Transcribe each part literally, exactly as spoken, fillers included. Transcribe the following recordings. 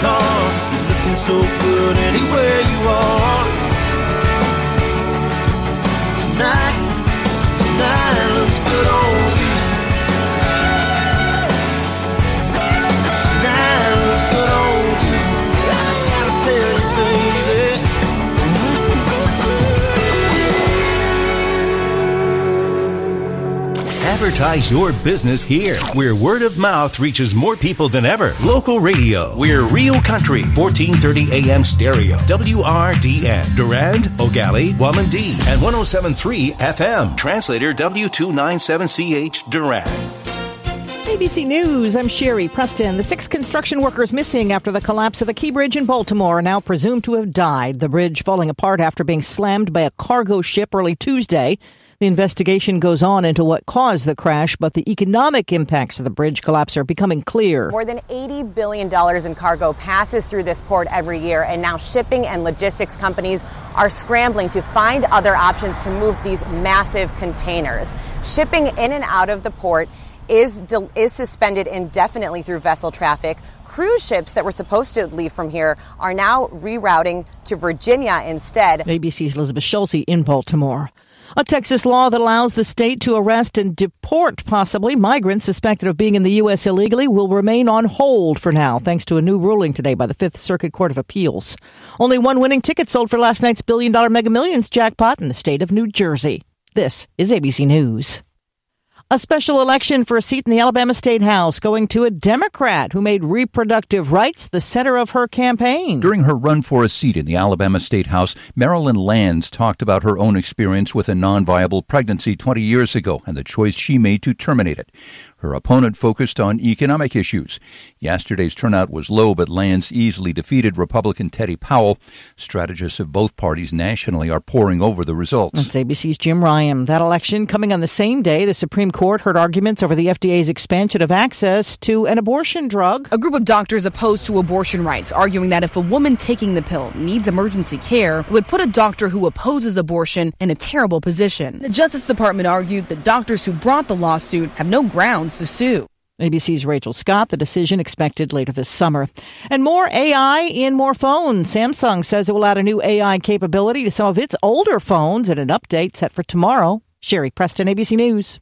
car. You're looking so good anywhere you are. Tonight, tonight looks good on you. Tonight looks good on you. I just gotta tell you, baby. Advertise your business here, where word of mouth reaches more people than ever. Local radio. We're Real Country, fourteen thirty A M stereo. W R D N. Durand, Ogali, Wamandee, and one oh seven point three F M. Translator W two ninety-seven C H, Durand. A B C News, I'm Sherry Preston. The six construction workers missing after the collapse of the Key Bridge in Baltimore are now presumed to have died. The bridge falling apart after being slammed by a cargo ship early Tuesday. The investigation goes on into what caused the crash, but the economic impacts of the bridge collapse are becoming clear. More than eighty billion dollars in cargo passes through this port every year, and now shipping and logistics companies are scrambling to find other options to move these massive containers. Shipping in and out of the port is is suspended indefinitely through vessel traffic. Cruise ships that were supposed to leave from here are now rerouting to Virginia instead. A B C's Elizabeth Schulze in Baltimore. A Texas law that allows the state to arrest and deport possibly migrants suspected of being in the U S illegally will remain on hold for now, thanks to a new ruling today by the Fifth Circuit Court of Appeals. Only one winning ticket sold for last night's billion-dollar Mega Millions jackpot in the state of New Jersey. This is A B C News. A special election for a seat in the Alabama State House going to a Democrat who made reproductive rights the center of her campaign. During her run for a seat in the Alabama State House, Marilyn Lands talked about her own experience with a non-viable pregnancy twenty years ago and the choice she made to terminate it. Her opponent focused on economic issues. Yesterday's turnout was low, but Lands easily defeated Republican Teddy Powell. Strategists of both parties nationally are poring over the results. That's A B C's Jim Ryan. That election coming on the same day the Supreme Court heard arguments over the F D A's expansion of access to an abortion drug. A group of doctors opposed to abortion rights, arguing that if a woman taking the pill needs emergency care, it would put a doctor who opposes abortion in a terrible position. The Justice Department argued that doctors who brought the lawsuit have no grounds to sue. A B C's Rachel Scott, the decision expected later this summer. And more A I in more phones. Samsung says it will add a new A I capability to some of its older phones in an update set for tomorrow. Sherry Preston, A B C News.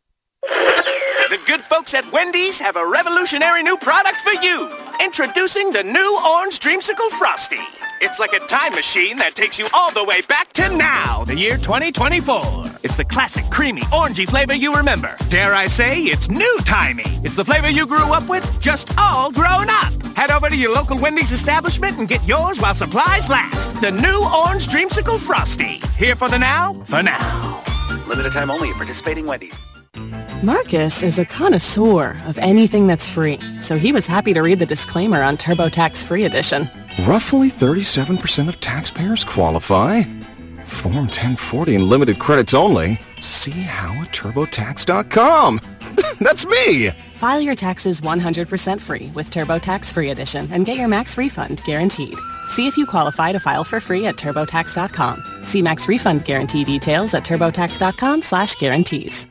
The good folks at Wendy's have a revolutionary new product for you. Introducing the new Orange Dreamsicle Frosty. It's like a time machine that takes you all the way back to now, the year twenty twenty-four. It's the classic creamy, orangey flavor you remember. Dare I say, it's new-timey. It's the flavor you grew up with, just all grown up. Head over to your local Wendy's establishment and get yours while supplies last. The new Orange Dreamsicle Frosty. Here for the now, for now. Limited time only at participating Wendy's. Marcus is a connoisseur of anything that's free, so he was happy to read the disclaimer on TurboTax Free Edition. Roughly thirty-seven percent of taxpayers qualify. Form ten forty and limited credits only. See how at turbo tax dot com. That's me! File your taxes one hundred percent free with TurboTax Free Edition and get your max refund guaranteed. See if you qualify to file for free at turbo tax dot com. See max refund guarantee details at turbo tax dot com slash guarantees.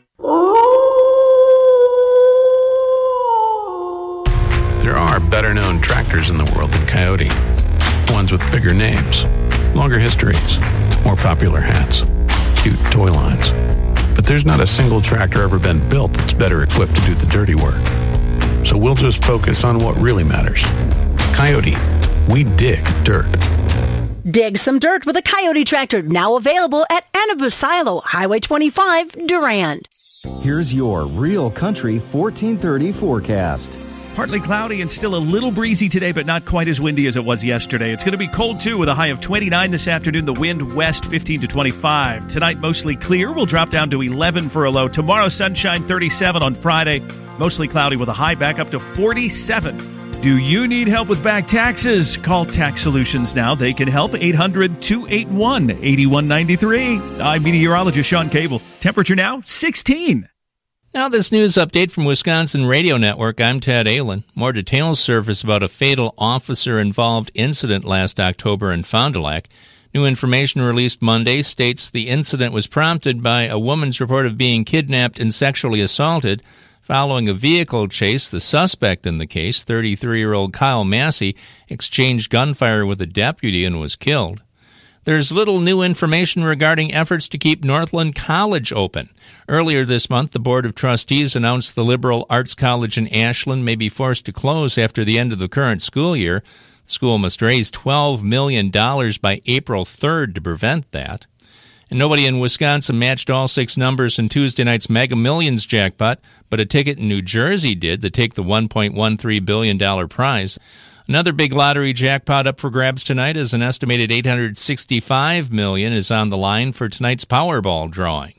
There are better-known tractors in the world than Coyote. Ones with bigger names, longer histories, more popular hats, cute toy lines. But there's not a single tractor ever been built that's better equipped to do the dirty work. So we'll just focus on what really matters. Coyote, we dig dirt. Dig some dirt with a Coyote tractor, now available at Anabasilo, Highway twenty-five, Durand. Here's your Real Country fourteen thirty forecast. Partly cloudy and still a little breezy today, but not quite as windy as it was yesterday. It's going to be cold, too, with a high of twenty-nine this afternoon. The wind west fifteen to twenty-five. Tonight, mostly clear. We'll drop down to eleven for a low. Tomorrow, sunshine, thirty-seven on Friday. Mostly cloudy with a high back up to forty-seven. Do you need help with back taxes? Call Tax Solutions now. They can help. eight hundred, two eight one, eight one nine three. I'm meteorologist Sean Cable. Temperature now, sixteen. Now this news update from Wisconsin Radio Network. I'm Ted Allen. More details surface about a fatal officer-involved incident last October in Fond du Lac. New information released Monday states the incident was prompted by a woman's report of being kidnapped and sexually assaulted. Following a vehicle chase, the suspect in the case, thirty-three-year-old Kyle Massey, exchanged gunfire with a deputy and was killed. There's little new information regarding efforts to keep Northland College open. Earlier this month, the Board of Trustees announced the Liberal Arts College in Ashland may be forced to close after the end of the current school year. The school must raise twelve million dollars by April third to prevent that. And nobody in Wisconsin matched all six numbers in Tuesday night's Mega Millions jackpot, but a ticket in New Jersey did to take the one point one three billion dollars prize. Another big lottery jackpot up for grabs tonight as an estimated eight hundred sixty-five million dollars is on the line for tonight's Powerball drawing.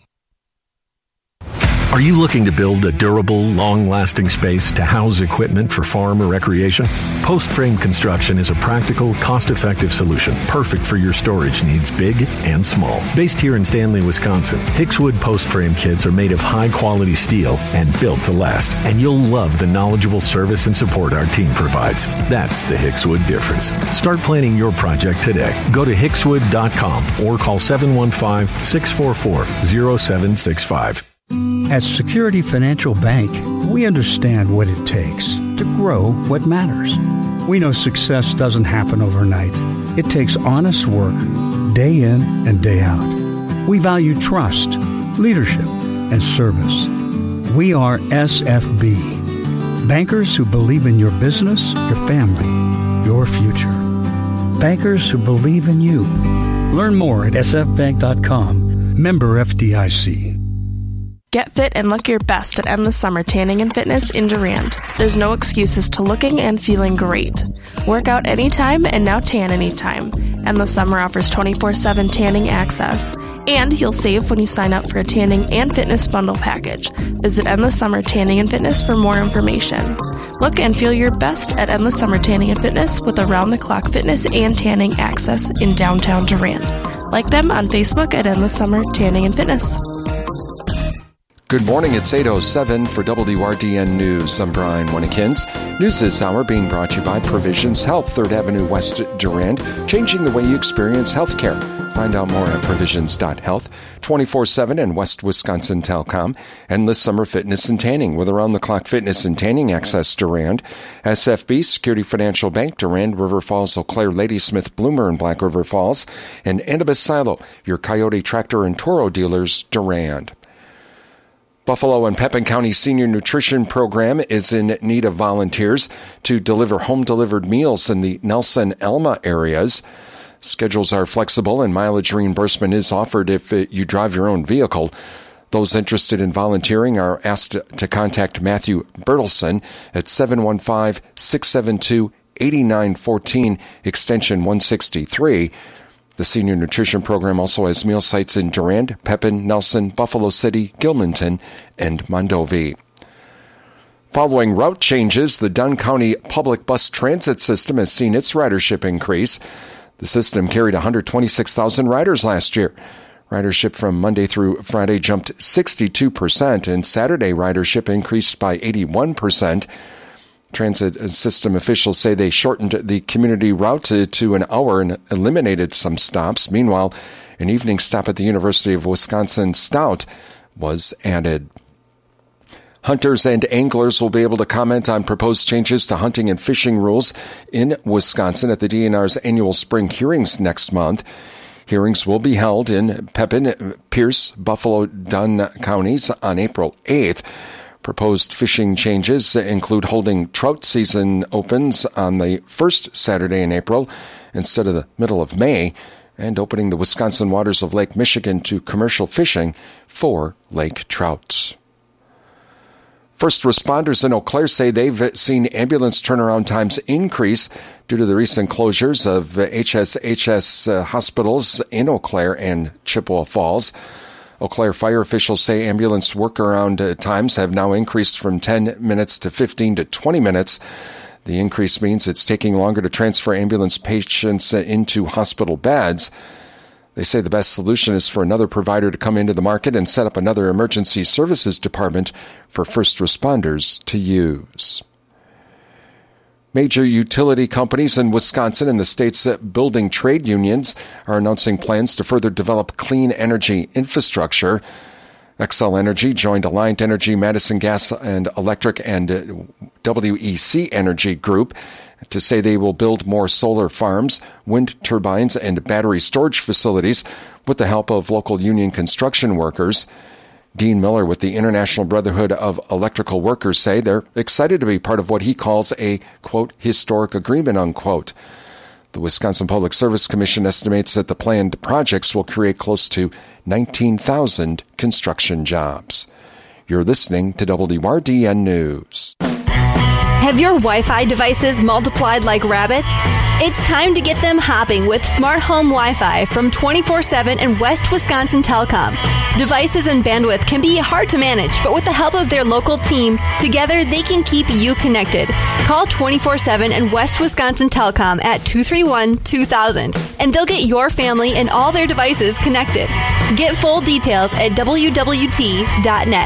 Are you looking to build a durable, long-lasting space to house equipment for farm or recreation? Post Frame Construction is a practical, cost-effective solution, perfect for your storage needs, big and small. Based here in Stanley, Wisconsin, Hickswood Post Frame kits are made of high-quality steel and built to last, and you'll love the knowledgeable service and support our team provides. That's the Hickswood difference. Start planning your project today. Go to hickswood dot com or call seven one five, six four four, zero seven six five. At Security Financial Bank, we understand what it takes to grow what matters. We know success doesn't happen overnight. It takes honest work, day in and day out. We value trust, leadership, and service. We are S F B, bankers who believe in your business, your family, your future. Bankers who believe in you. Learn more at s f bank dot com. Member F D I C. Get fit and look your best at Endless Summer Tanning and Fitness in Durand. There's no excuses to looking and feeling great. Work out anytime and now tan anytime. Endless Summer offers twenty-four seven tanning access. And you'll save when you sign up for a tanning and fitness bundle package. Visit Endless Summer Tanning and Fitness for more information. Look and feel your best at Endless Summer Tanning and Fitness with around-the-clock fitness and tanning access in downtown Durand. Like them on Facebook at Endless Summer Tanning and Fitness. Good morning, it's eight oh seven for W R D N News. I'm Brian Winnekins. News this hour being brought to you by Provisions Health, third Avenue West Durand, changing the way you experience healthcare. Find out more at provisions dot health, twenty-four seven and West Wisconsin Telecom, Endless Summer Fitness and Tanning with around-the-clock fitness and tanning access Durand, S F B, Security Financial Bank, Durand, River Falls, Eau Claire, Ladysmith, Bloomer, and Black River Falls, and Annabus Silo, your Coyote Tractor and Toro dealers, Durand. Buffalo and Pepin County Senior Nutrition Program is in need of volunteers to deliver home-delivered meals in the Nelson-Elma areas. Schedules are flexible and mileage reimbursement is offered if you drive your own vehicle. Those interested in volunteering are asked to contact Matthew Bertelson at seven one five, six seven two, eight nine one four, extension one sixty-three. The Senior Nutrition Program also has meal sites in Durand, Pepin, Nelson, Buffalo City, Gilmanton, and Mondovi. Following route changes, the Dunn County Public Bus Transit System has seen its ridership increase. The system carried one hundred twenty-six thousand riders last year. Ridership from Monday through Friday jumped sixty-two percent, and Saturday ridership increased by eighty-one percent. Transit system officials say they shortened the community route to, to an hour and eliminated some stops. Meanwhile, an evening stop at the University of Wisconsin Stout was added. Hunters and anglers will be able to comment on proposed changes to hunting and fishing rules in Wisconsin at the D N R's annual spring hearings next month. Hearings will be held in Pepin, Pierce, Buffalo, Dunn counties on April eighth. Proposed fishing changes include holding trout season opens on the first Saturday in April instead of the middle of May, and opening the Wisconsin waters of Lake Michigan to commercial fishing for lake trout. First responders in Eau Claire say they've seen ambulance turnaround times increase due to the recent closures of H S H S uh, hospitals in Eau Claire and Chippewa Falls. Eau Claire fire officials say ambulance workaround uh, times have now increased from ten minutes to fifteen to twenty minutes. The increase means it's taking longer to transfer ambulance patients uh, into hospital beds. They say the best solution is for another provider to come into the market and set up another emergency services department for first responders to use. Major utility companies in Wisconsin and the state's building trade unions are announcing plans to further develop clean energy infrastructure. Xcel Energy joined Alliant Energy, Madison Gas and Electric, and W E C Energy Group to say they will build more solar farms, wind turbines, and battery storage facilities with the help of local union construction workers. Dean Miller with the International Brotherhood of Electrical Workers say they're excited to be part of what he calls a, quote, historic agreement, unquote. The Wisconsin Public Service Commission estimates that the planned projects will create close to nineteen thousand construction jobs. You're listening to W R D N News. Have your Wi-Fi devices multiplied like rabbits? It's time to get them hopping with Smart Home Wi-Fi from twenty-four seven and West Wisconsin Telecom. Devices and bandwidth can be hard to manage, but with the help of their local team, together they can keep you connected. Call twenty-four seven and West Wisconsin Telecom at two three one, two thousand, and they'll get your family and all their devices connected. Get full details at w w t dot net.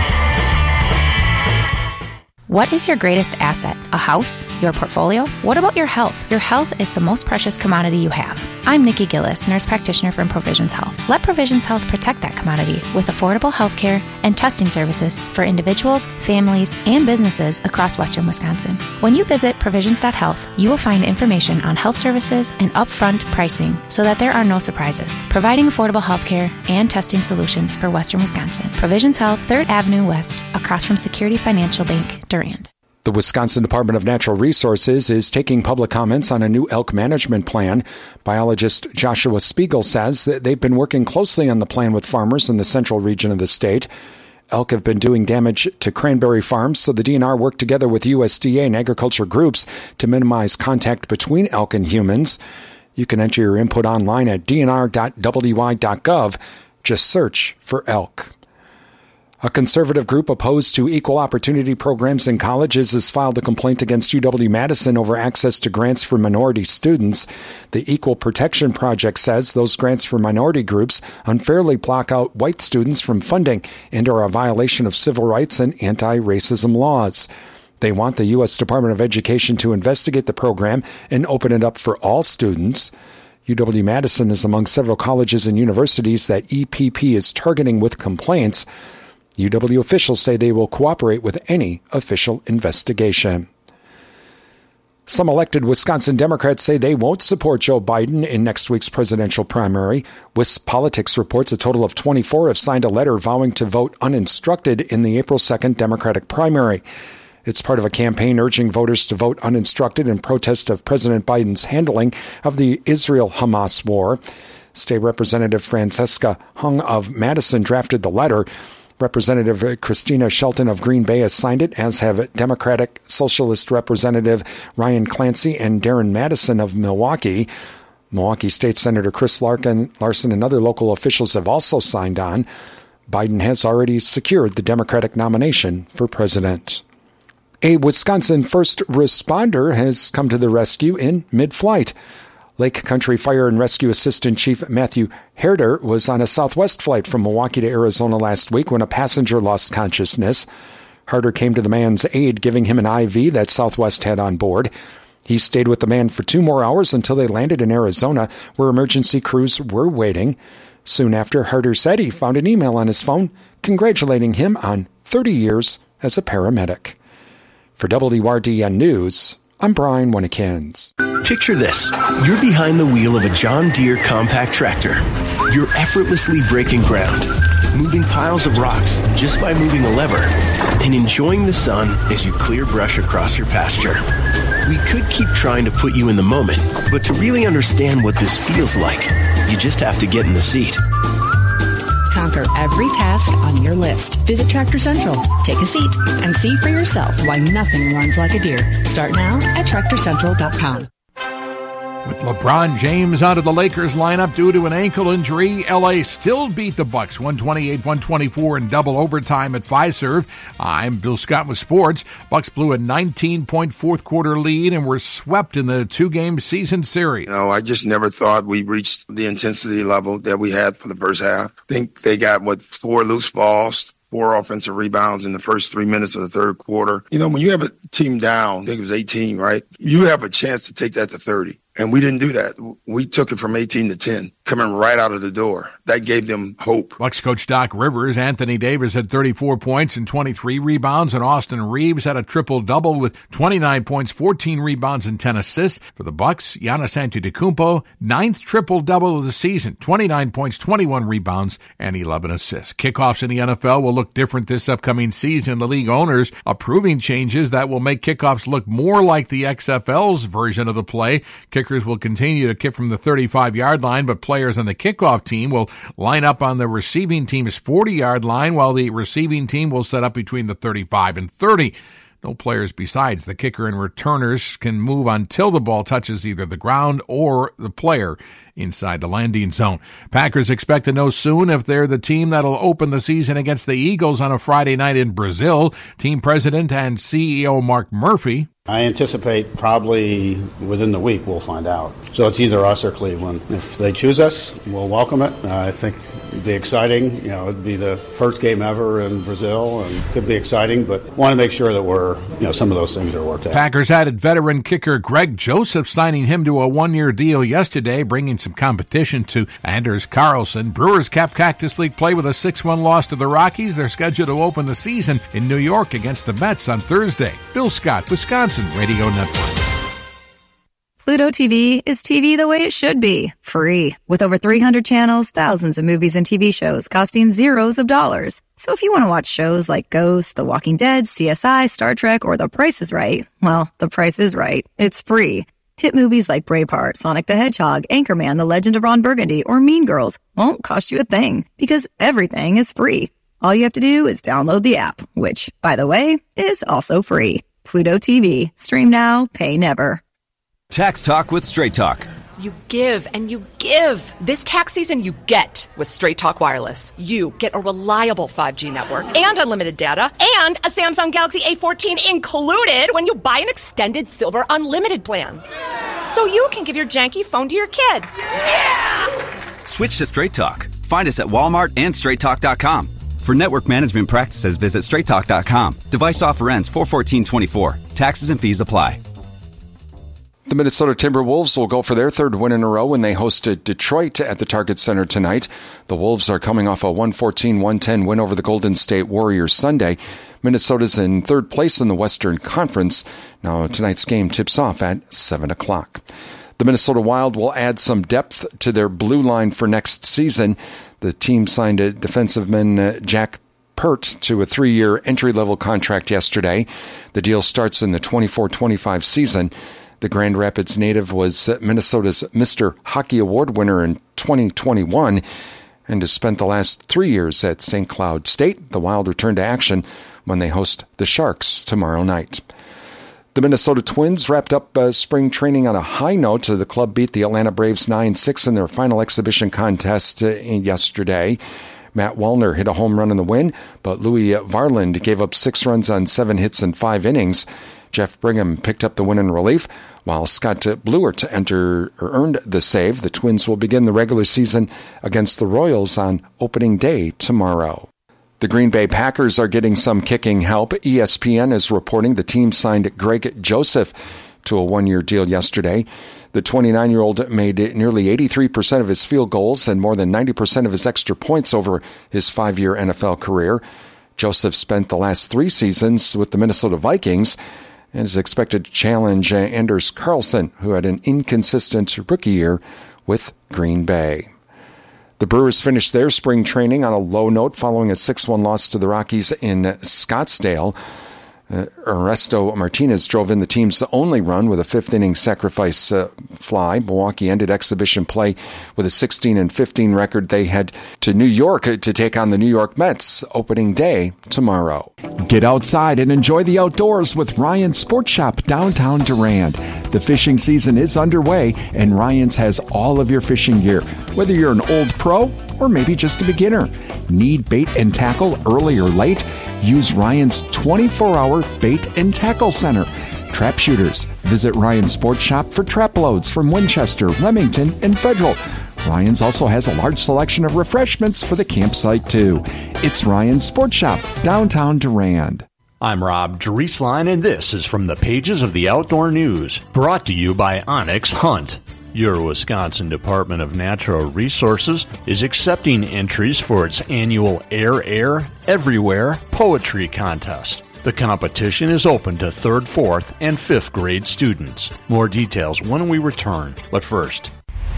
What is your greatest asset? A house? Your portfolio? What about your health? Your health is the most precious commodity you have. I'm Nikki Gillis, nurse practitioner from Provisions Health. Let Provisions Health protect that commodity with affordable health care and testing services for individuals, families, and businesses across western Wisconsin. When you visit provisions dot health, you will find information on health services and upfront pricing so that there are no surprises, providing affordable health care and testing solutions for western Wisconsin. Provisions Health, third Avenue West, across from Security Financial Bank, Durand. The Wisconsin Department of Natural Resources is taking public comments on a new elk management plan. Biologist Joshua Spiegel says that they've been working closely on the plan with farmers in the central region of the state. Elk have been doing damage to cranberry farms, so the D N R worked together with U S D A and agriculture groups to minimize contact between elk and humans. You can enter your input online at d n r dot w i dot gov. Just search for elk. A conservative group opposed to equal opportunity programs in colleges has filed a complaint against U W-Madison over access to grants for minority students. The Equal Protection Project says those grants for minority groups unfairly block out white students from funding and are a violation of civil rights and anti-racism laws. They want the U S Department of Education to investigate the program and open it up for all students. U W-Madison is among several colleges and universities that E P P is targeting with complaints. U W officials say they will cooperate with any official investigation. Some elected Wisconsin Democrats say they won't support Joe Biden in next week's presidential primary. WisPolitics reports a total of twenty-four have signed a letter vowing to vote uninstructed in the April second Democratic primary. It's part of a campaign urging voters to vote uninstructed in protest of President Biden's handling of the Israel-Hamas war. State Representative Francesca Hung of Madison drafted the letter. Representative Christina Shelton of Green Bay has signed it, as have Democratic Socialist Representative Ryan Clancy and Darren Madison of Milwaukee. Milwaukee State Senator Chris Larkin, Larson and other local officials have also signed on. Biden has already secured the Democratic nomination for president. A Wisconsin first responder has come to the rescue in mid-flight. Lake Country Fire and Rescue Assistant Chief Matthew Herder was on a Southwest flight from Milwaukee to Arizona last week when a passenger lost consciousness. Herder came to the man's aid, giving him an I V that Southwest had on board. He stayed with the man for two more hours until they landed in Arizona, where emergency crews were waiting. Soon after, Herder said he found an email on his phone congratulating him on thirty years as a paramedic. For W R D N News, I'm Brian Winnekins. Picture this. You're behind the wheel of a John Deere compact tractor. You're effortlessly breaking ground, moving piles of rocks just by moving a lever, and enjoying the sun as you clear brush across your pasture. We could keep trying to put you in the moment, but to really understand what this feels like, you just have to get in the seat. Conquer every task on your list. Visit Tractor Central, take a seat, and see for yourself why nothing runs like a Deere. Start now at tractor central dot com. With LeBron James out of the Lakers lineup due to an ankle injury, L A still beat the Bucks one twenty-eight one twenty-four in double overtime at Fiserv. I'm Bill Scott with sports. Bucks blew a nineteen-point fourth quarter lead and were swept in the two-game season series. You know, I just never thought we reached the intensity level that we had for the first half. I think they got, what, four loose balls, four offensive rebounds in the first three minutes of the third quarter. You know, when you have a team down, I think it was eighteen, right? You have a chance to take that to thirty. And we didn't do that. We took it from eighteen to ten, coming right out of the door. That gave them hope. Bucks coach Doc Rivers, Anthony Davis had thirty-four points and twenty-three rebounds, and Austin Reeves had a triple-double with twenty-nine points, fourteen rebounds, and ten assists. For the Bucks, Giannis Antetokounmpo, ninth triple-double of the season, twenty-nine points, twenty-one rebounds, and eleven assists. Kickoffs in the N F L will look different this upcoming season. The league owners approving changes that will make kickoffs look more like the X F L's version of the play. Kickers will continue to kick from the thirty-five-yard line, but players on the kickoff team will line up on the receiving team's forty-yard line, while the receiving team will set up between the thirty-five and thirty. No players besides the kicker and returners can move until the ball touches either the ground or the player inside the landing zone. Packers expect to know soon if they're the team that'll open the season against the Eagles on a Friday night in Brazil. Team president and C E O Mark Murphy. I anticipate probably within the week we'll find out. So it's either us or Cleveland. If they choose us, we'll welcome it. Uh, I think it'd be exciting. You know, it'd be the first game ever in Brazil, and could be exciting, but want to make sure that we're, you know, some of those things are worked out. Packers added veteran kicker Greg Joseph, signing him to a one-year deal yesterday, bringing some competition to Anders Carlson. Brewers capped Cactus League play with a six one loss to the Rockies. They're scheduled to open the season in New York against the Mets on Thursday. Bill Scott, Wisconsin Radio Network. Pluto T V is T V the way it should be, free. With over three hundred channels, thousands of movies and T V shows costing zeros of dollars. So if you want to watch shows like Ghost, The Walking Dead, C S I, Star Trek, or The Price is Right, well, The Price is Right. It's free. Hit movies like Braveheart, Sonic the Hedgehog, Anchorman, The Legend of Ron Burgundy, or Mean Girls won't cost you a thing, because everything is free. All you have to do is download the app, which, by the way, is also free. Pluto T V. Stream now, pay never. Tax Talk with Straight Talk. You give and you give. This tax season, you get with Straight Talk Wireless. You get a reliable five G network and unlimited data and a Samsung Galaxy A fourteen included when you buy an extended Silver Unlimited plan. So you can give your janky phone to your kid. Yeah! Switch to Straight Talk. Find us at Walmart and straight talk dot com. For network management practices, visit straight talk dot com. Device offer ends four fourteen twenty-four. Taxes and fees apply. The Minnesota Timberwolves will go for their third win in a row when they hosted Detroit at the Target Center tonight. The Wolves are coming off a one fourteen one ten win over the Golden State Warriors Sunday. Minnesota's in third place in the Western Conference. Now, tonight's game tips off at seven o'clock. The Minnesota Wild will add some depth to their blue line for next season. The team signed a defensiveman uh, Jack Pert to a three-year entry-level contract yesterday. The deal starts in the twenty-four twenty-five season. The Grand Rapids native was Minnesota's Mister Hockey Award winner in twenty twenty-one and has spent the last three years at Saint Cloud State. The Wild return to action when they host the Sharks tomorrow night. The Minnesota Twins wrapped up uh, spring training on a high note. The club beat the Atlanta Braves nine six in their final exhibition contest uh, yesterday. Matt Wallner hit a home run in the win, but Louis Varland gave up six runs on seven hits in five innings. Jeff Brigham picked up the win in relief, while Scott Blewert enter, or earned the save. The Twins will begin the regular season against the Royals on opening day tomorrow. The Green Bay Packers are getting some kicking help. E S P N is reporting the team signed Greg Joseph to a one-year deal yesterday. The twenty-nine-year-old made nearly eighty-three percent of his field goals and more than ninety percent of his extra points over his five-year N F L career. Joseph spent the last three seasons with the Minnesota Vikings and is expected to challenge Anders Carlson, who had an inconsistent rookie year with Green Bay. The Brewers finished their spring training on a low note following a six one loss to the Rockies in Scottsdale. Uh, Ernesto Martinez drove in the team's only run with a fifth-inning sacrifice uh, fly. Milwaukee ended exhibition play with a sixteen and fifteen record. They head to New York to take on the New York Mets opening day tomorrow. Get outside and enjoy the outdoors with Ryan's Sports Shop downtown Durand. The fishing season is underway, and Ryan's has all of your fishing gear, whether you're an old pro or maybe just a beginner. Need bait and tackle early or late? Use Ryan's twenty-four hour bait and tackle center. Trap shooters, visit Ryan's Sports Shop for trap loads from Winchester, Remington, and Federal. Ryan's also has a large selection of refreshments for the campsite, too. It's Ryan's Sports Shop, downtown Durand. I'm Rob Drieslein, and this is from the pages of the Outdoor News, brought to you by Onyx Hunt. Your Wisconsin Department of Natural Resources is accepting entries for its annual Air Air Everywhere Poetry Contest. The competition is open to third, fourth, and fifth grade students. More details when we return. But first,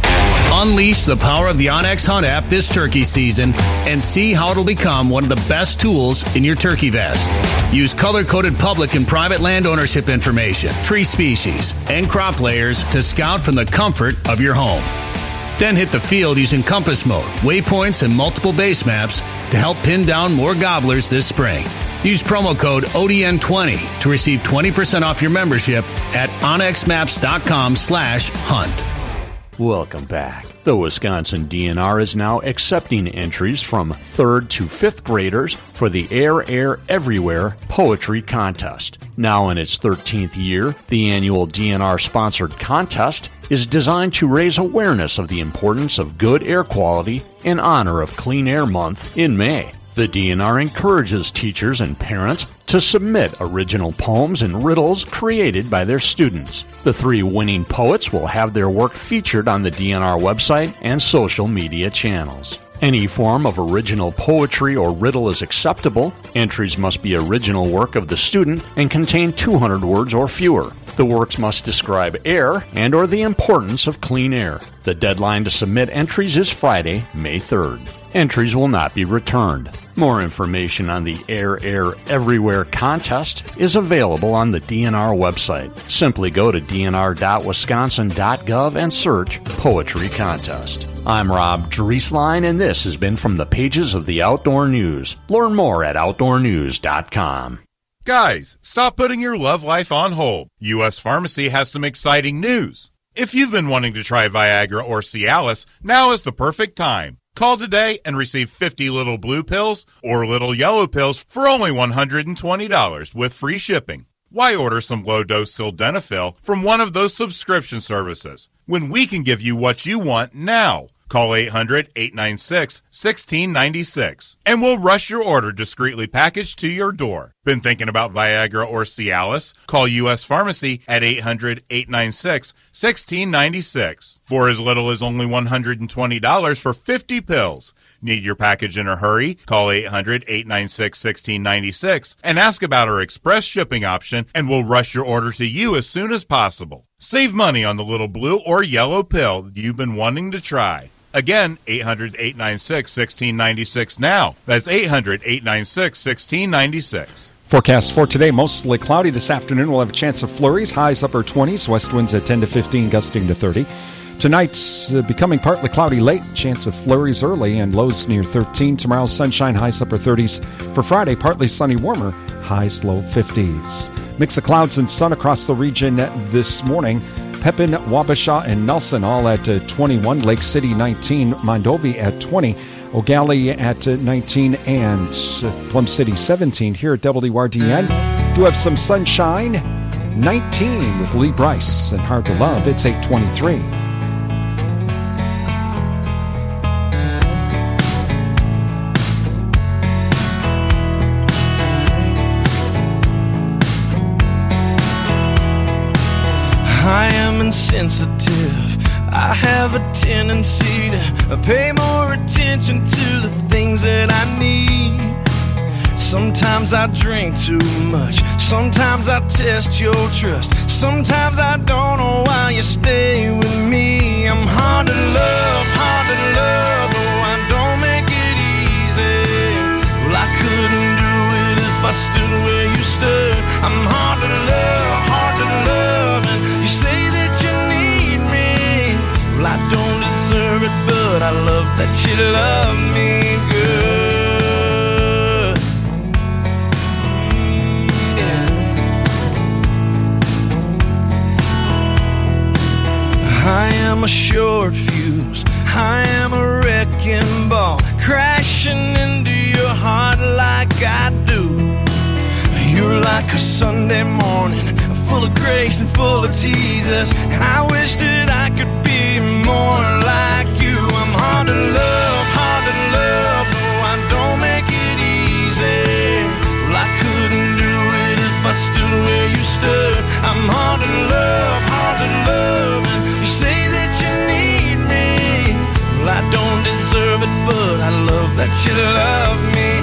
unleash the power of the OnX Hunt app this turkey season and see how it'll become one of the best tools in your turkey vest. Use color-coded public and private land ownership information, tree species, and crop layers to scout from the comfort of your home. Then hit the field using compass mode, waypoints, and multiple base maps to help pin down more gobblers this spring. Use promo code O D N twenty to receive twenty percent off your membership at onxmaps.com slash hunt. welcome back. The Wisconsin D N R is now accepting entries from third to fifth graders for the Air Air Everywhere Poetry Contest. Now in its thirteenth year, the annual D N R-sponsored contest is designed to raise awareness of the importance of good air quality in honor of Clean Air Month in May. The D N R encourages teachers and parents to submit original poems and riddles created by their students. The three winning poets will have their work featured on the D N R website and social media channels. Any form of original poetry or riddle is acceptable. Entries must be original work of the student and contain two hundred words or fewer. The works must describe air and or the importance of clean air. The deadline to submit entries is Friday, May third. Entries will not be returned. More information on the Air Air Everywhere contest is available on the D N R website. Simply go to d n r dot wisconsin dot gov and search Poetry Contest. I'm Rob Drieslein, and this has been From the Pages of the Outdoor News. Learn more at outdoor news dot com. Guys, stop putting your love life on hold. U S Pharmacy has some exciting news. If you've been wanting to try Viagra or Cialis, now is the perfect time. Call today and receive fifty little blue pills or little yellow pills for only one hundred twenty dollars with free shipping. Why order some low-dose sildenafil from one of those subscription services when we can give you what you want now? Call eight hundred, eight nine six, one six nine six and we'll rush your order discreetly packaged to your door. Been thinking about Viagra or Cialis? Call U S Pharmacy at eight hundred, eight nine six, one six nine six. For as little as only one hundred twenty dollars for fifty pills. Need your package in a hurry? Call eight hundred, eight nine six, one six nine six and ask about our express shipping option, and we'll rush your order to you as soon as possible. Save money on the little blue or yellow pill you've been wanting to try. Again, eight hundred, eight nine six, one six nine six now. That's eight hundred, eight nine six, one six nine six. Forecast for today, mostly cloudy. This afternoon we'll have a chance of flurries, highs upper twenties, west winds at ten to fifteen, gusting to thirty. Tonight's uh, becoming partly cloudy late, chance of flurries early and lows near thirteen. Tomorrow, sunshine, highs upper thirties. For Friday, partly sunny, warmer, highs low fifties. Mix of clouds and sun across the region this morning. Pepin, Wabasha, and Nelson all at uh, twenty-one. Lake City nineteen. Mondovi at twenty. Eau Gallie at uh, nineteen. And uh, Plum City seventeen. Here at W R D N, do have some sunshine. nineteen with Lee Bryce and Hard to Love. It's eight twenty-three. I am insensitive. I have a tendency to pay more attention to the things that I need. Sometimes I drink too much. Sometimes I test your trust. Sometimes I don't know why you stay with me. I'm hard to love, hard to love. Oh, I don't make it easy. Well, I couldn't do it if I stood where you stood. I'm hard to love, hard to love. And you say that you need me. Well, I don't deserve it, but I love that you love me good. I am a short fuse, I am a wrecking ball, crashing into your heart like I do. You're like a Sunday morning, full of grace and full of Jesus. And I wish that I could be more like you. I'm hard to love, hard to love, no, I don't make it easy. Well, I couldn't do it if I stood where you stood. I'm hard to love, hard to love. And you say that you that you love me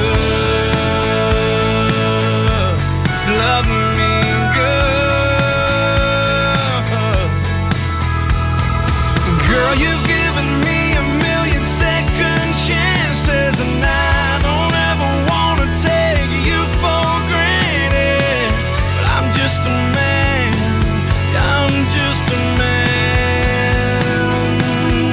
good. Love me good. Girl, you've given me a million second chances, and I don't ever want to take you for granted. But I'm just a man, I'm just a man.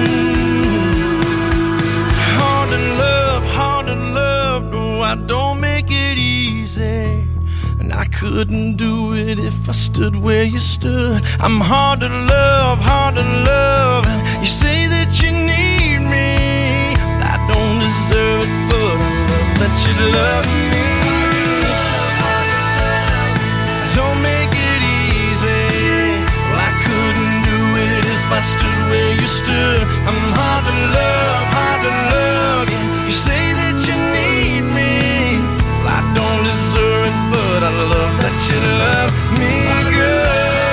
Hard to love, hard to love, no, I don't make it easy. And I couldn't do it if I stood where you stood. I'm hard to love, hard to love. And you say that you need me, I don't deserve it, but I love that you love me. Don't make it easy. Well, I couldn't do it if I stood where you stood. I'm hard to love, hard to love. You say that you need me, well, I don't deserve it, but I love that you love me good.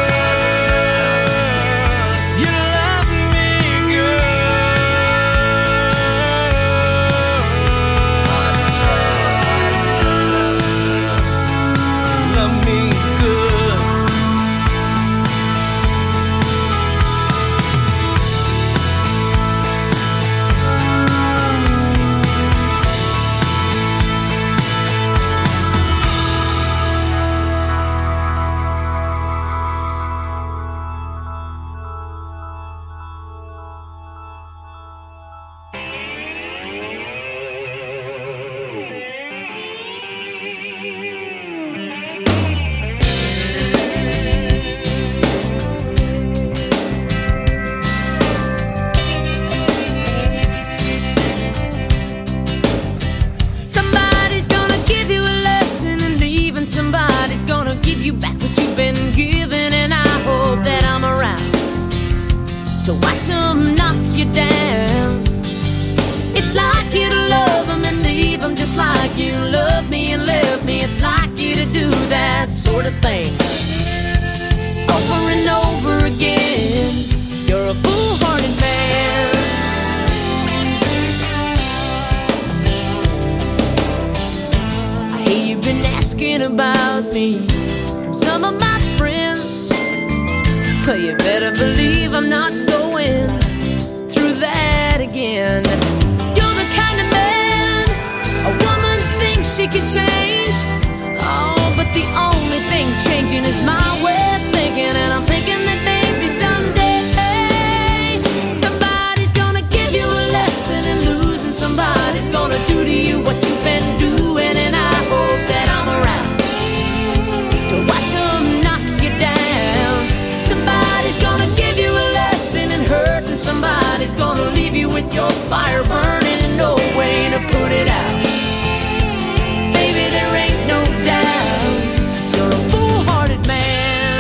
You love me good. Love me good. Somebody's gonna give you a lesson and leave, and somebody's gonna give you back what you've been given. And I hope that I'm around to watch them knock you down. It's like you to love them and leave them, just like you love me and left me. It's like you to do that sort of thing over and over again. You're a foolhardy man. I hear you've been asking about me from some of my friends, but you better believe I'm not going through that again. You're the kind of man a woman thinks she can change. Oh, but the only thing changing is my way of thinking. And I'm thinking that maybe someday somebody's gonna give you a lesson in losing. Somebody's gonna do to you what you've been doing. And I hope that I'm around to watch them knock you down. Somebody's gonna give you a lesson in hurt, and somebody's gonna leave you with your fire burning and no way to put it out. Baby, there ain't no doubt you're a foolhardy man.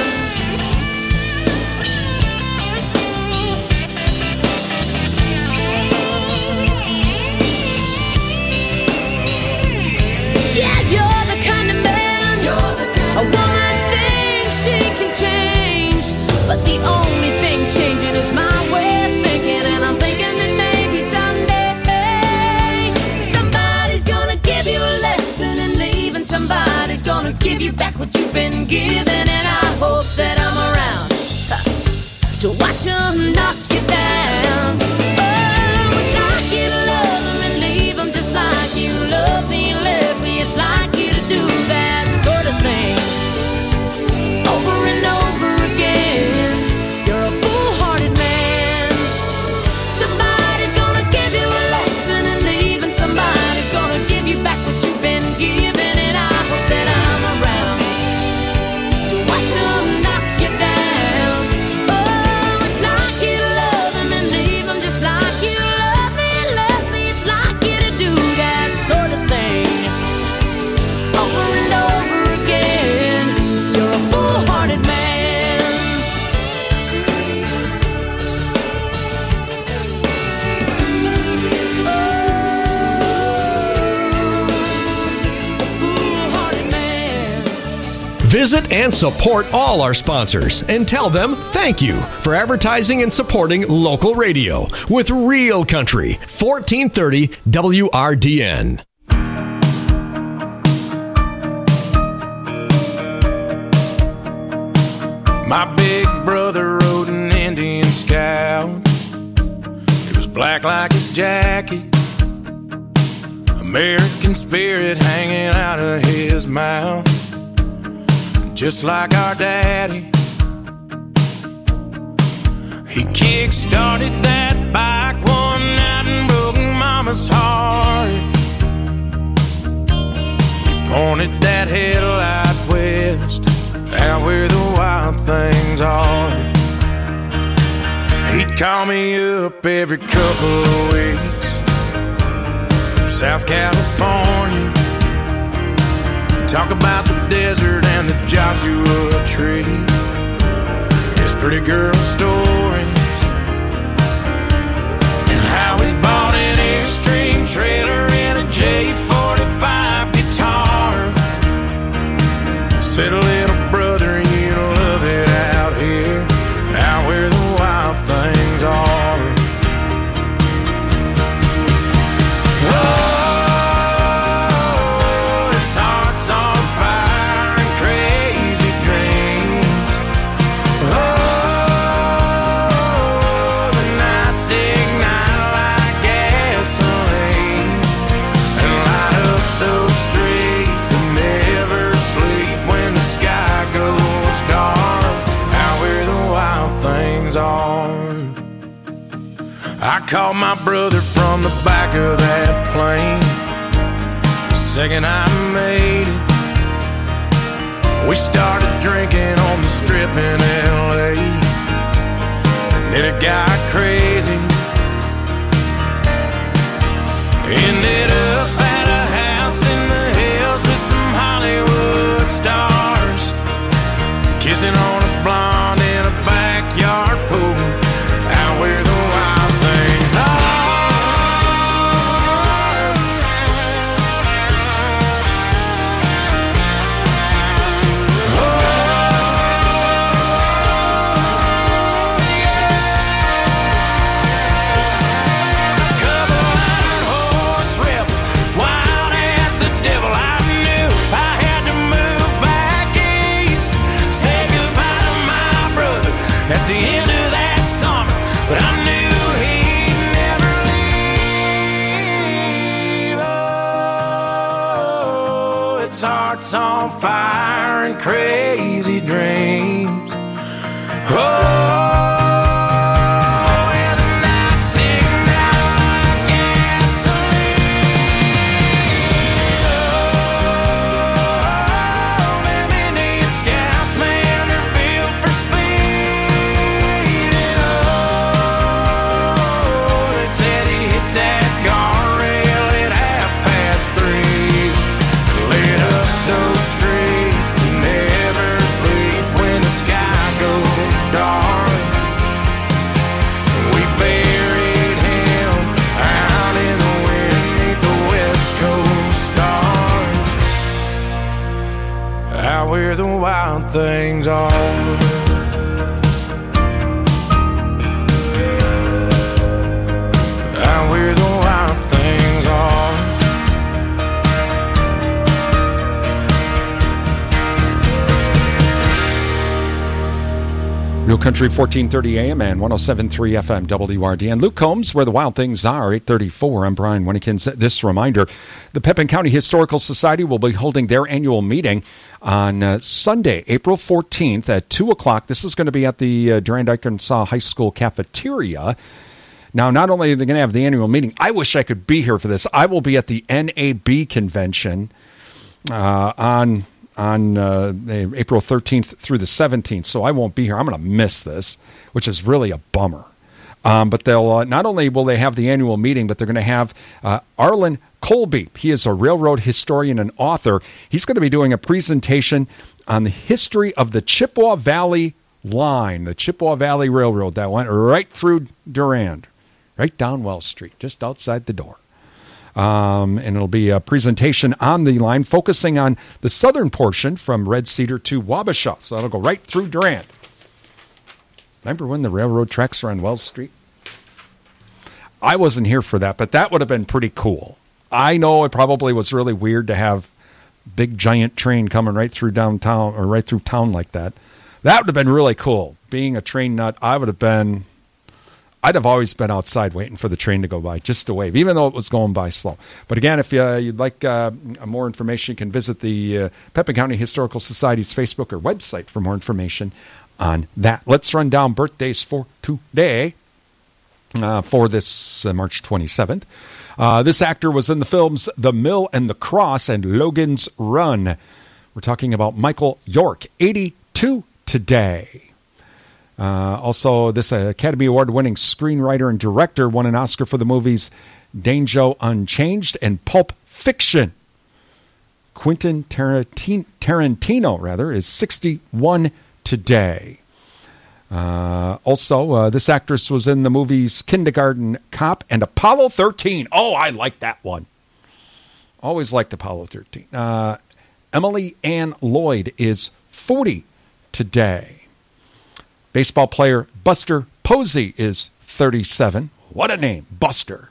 Yeah, you're the kind of man you're the kind a woman thinks she can change, but the only thing changing is my way of thinking. And I'm thinking that maybe someday somebody's gonna give you a lesson and leave, and somebody's gonna give you back what you've been given. And I hope that I'm around uh, to watch them knock you down. Oh, it's like you to love them and leave them, just like you love me and left me. It's like you to do that sort of thing over and over again. You're a foolhardy man. Somebody's gonna give you a lesson and leave, and somebody's gonna give you back what you've been given. And I hope that I'm around to Visit and support all our sponsors and tell them thank you for advertising and supporting local radio with Real Country, fourteen thirty W R D N. My big brother rode an Indian Scout. It was black like his jacket, American spirit hanging out of his mouth, just like our daddy. He kick-started that bike one night and broke Mama's heart. He pointed that headlight west, out where the wild things are. He'd call me up every couple of weeks from South California, talk about the desert and the Joshua Tree, his pretty girl stories, and how he bought an Airstream trailer and a J forty-five guitar. Said, little brother, you love it out here, out where the wild things are. Oh, it's hearts on fire and crazy dreams. Oh, the nights ignite like gasoline and light up those streets that never sleep when the sky goes dark, out where the wild things are. I called my brother from the back of that plane the second I made it. We started drinking on the strip in L A, and then it got crazy. Ended up at a house in the hills with some Hollywood stars, kissing on a blonde in a backyard pool, out where the wild things are. Oh, yeah. A couple iron horse rebels, wild as the devil. I knew I had to move back east, say goodbye to my brother at the end of that summer, but I knew he'd never leave. Oh, it's hearts on fire and crazy dreams. Oh, and the nights ignite like gasoline. Oh, them Indian Scouts, man, they're built for speed. And oh, they said he hit that guardrail at half past three, lit up those streets that never sleep when the sky goes dark. We buried him out in the wind beneath the West Coast stars, out where the wild things are. Out where the wild things are. Real Country, fourteen thirty A M and one oh seven point three F M, W R D N. Luke Combs, where the wild things are, eight thirty-four. I'm Brian Winnekins. This reminder, the Pepin County Historical Society will be holding their annual meeting on uh, Sunday, April fourteenth at two o'clock. This is going to be at the uh, Durand Arkansas High School cafeteria. Now, not only are they going to have the annual meeting, I wish I could be here for this. I will be at the N A B convention uh, on... on uh, April thirteenth through the seventeenth, so I won't be here. I'm going to miss this, which is really a bummer. Um, but they'll uh, not only will they have the annual meeting, but they're going to have uh, Arlen Colby. He is a railroad historian and author. He's going to be doing a presentation on the history of the Chippewa Valley line, the Chippewa Valley Railroad that went right through Durand, right down Wells Street, just outside the door. Um, and it'll be a presentation on the line focusing on the southern portion from Red Cedar to Wabasha. So that'll go right through Durand. Remember when the railroad tracks were on Wells Street? I wasn't here for that, but that would have been pretty cool. I know it probably was really weird to have big giant train coming right through downtown or right through town like that. That would have been really cool. Being a train nut, I would have been, I'd have always been outside waiting for the train to go by just to wave, even though it was going by slow. But again, if uh, you'd like uh, more information, you can visit the uh, Pepin County Historical Society's Facebook or website for more information on that. Let's run down birthdays for today. Uh, for this uh, March twenty-seventh. Uh, this actor was in the films The Mill and the Cross and Logan's Run. We're talking about Michael York, eighty-two today. Uh, also, this uh, Academy Award-winning screenwriter and director won an Oscar for the movies Danjo Unchanged and Pulp Fiction. Quentin Tarantino, Tarantino rather, is sixty-one today. Uh, also, uh, this actress was in the movies Kindergarten Cop and Apollo thirteen. Oh, I like that one. Always liked Apollo thirteen. Uh, Emily Ann Lloyd is forty today. Baseball player Buster Posey is thirty-seven. What a name, Buster.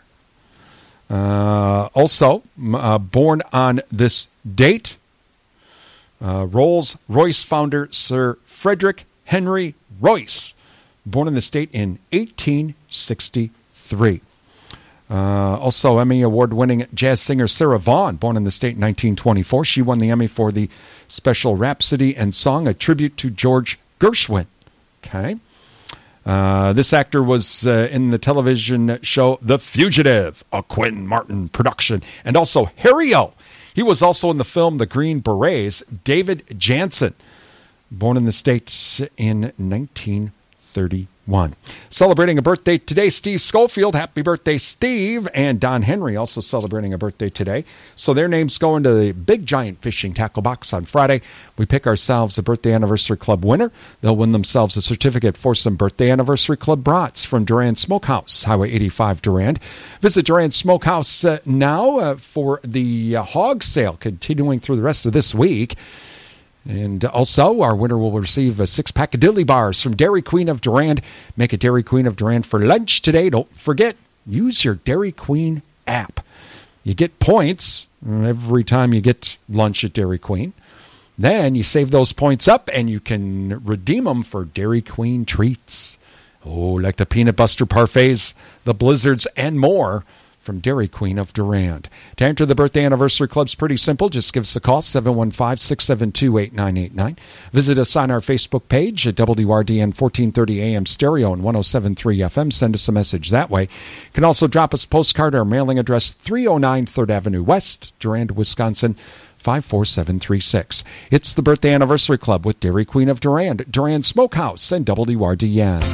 Uh, also, uh, born on this date, uh, Rolls-Royce founder Sir Frederick Henry Royce, born in the state in eighteen sixty-three. Uh, also, Emmy Award-winning jazz singer Sarah Vaughan, born in the state in nineteen twenty-four. She won the Emmy for the special Rhapsody and Song, a tribute to George Gershwin. Okay. Uh, this actor was uh, in the television show The Fugitive, a Quentin Martin production, and also Harry-O. He was also in the film The Green Berets. David Jansen, born in the States in nineteen thirty-one. Celebrating a birthday today, Steve Schofield. Happy birthday, Steve. And Don Henry also celebrating a birthday today. So their names go into the Big Giant Fishing Tackle Box on Friday. We pick ourselves a Birthday Anniversary Club winner. They'll win themselves a certificate for some Birthday Anniversary Club brats from Durand Smokehouse, Highway eighty-five, Durand. Visit Durand Smokehouse uh, now uh, for the uh, hog sale continuing through the rest of this week. And also, our winner will receive a six-pack of Dilly Bars from Dairy Queen of Durand. Make a Dairy Queen of Durand for lunch today. Don't forget, use your Dairy Queen app. You get points every time you get lunch at Dairy Queen. Then you save those points up, and you can redeem them for Dairy Queen treats. Oh, like the Peanut Buster Parfaits, the Blizzards, and more from Dairy Queen of Durand. To enter the Birthday Anniversary Club's pretty simple. Just give us a call, seven one five, six seven two, eight nine eight nine. Visit us on our Facebook page at W R D N fourteen thirty A M Stereo and one oh seven point three F M. Send us a message that way. You can also drop us a postcard. Our mailing address, three oh nine third Avenue West, Durand, Wisconsin, five four seven three six. It's the Birthday Anniversary Club with Dairy Queen of Durand, Durand Smokehouse, and W R D N.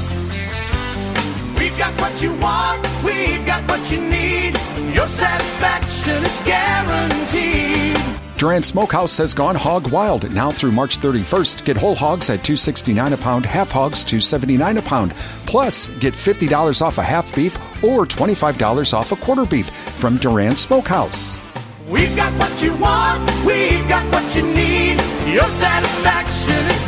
We've got what you want, we've got what you need. Your satisfaction is guaranteed. Durand Smokehouse has gone hog wild. Now through March thirty-first, get whole hogs at two dollars and sixty-nine cents a pound, half hogs two dollars and seventy-nine cents a pound. Plus, get fifty dollars off a half beef or twenty-five dollars off a quarter beef from Durand Smokehouse. We've got what you want, we've got what you need. Your satisfaction is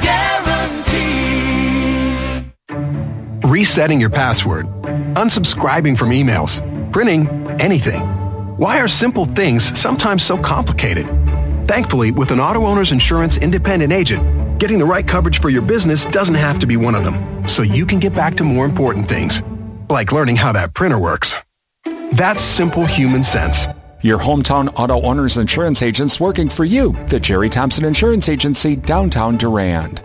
guaranteed. Resetting your password, unsubscribing from emails, printing anything. Why are simple things sometimes so complicated? Thankfully, with an auto owner's insurance independent agent, getting the right coverage for your business doesn't have to be one of them, so you can get back to more important things, like learning how that printer works. That's simple human sense. Your hometown auto owner's insurance agents working for you. The Jerry Thompson Insurance Agency, downtown Durand.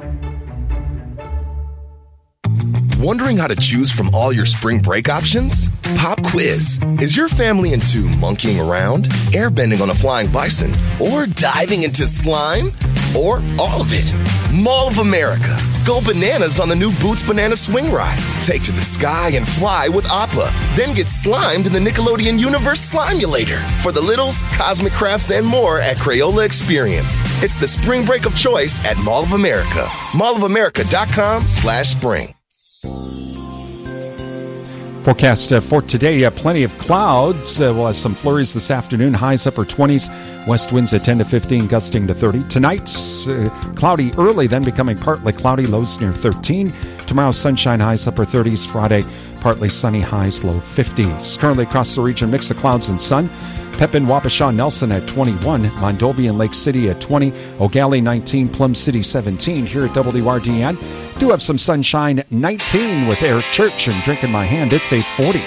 Wondering how to choose from all your spring break options? Pop quiz. Is your family into monkeying around, airbending on a flying bison, or diving into slime? Or all of it? Mall of America. Go bananas on the new Boots Banana Swing Ride. Take to the sky and fly with Appa. Then get slimed in the Nickelodeon Universe Slimulator. For the littles, cosmic crafts, and more at Crayola Experience. It's the spring break of choice at Mall of America. mall of america dot com slash spring. Forecast uh, for today, uh, plenty of clouds. Uh, we'll have some flurries this afternoon. Highs upper twenties. West winds at ten to fifteen, gusting to thirty. Tonight's uh, cloudy early, then becoming partly cloudy. Lows near thirteen. Tomorrow, sunshine, highs upper thirties. Friday, partly sunny, highs low fifties. Currently across the region, mix of clouds and sun. Pepin, Waukesha, Nelson at twenty-one. Mondovi and Lake City at twenty. O'Galley nineteen. Plum City seventeen. Here at W R D N, do have some sunshine, nineteen with Eric Church and Drink in My Hand. It's eight forty.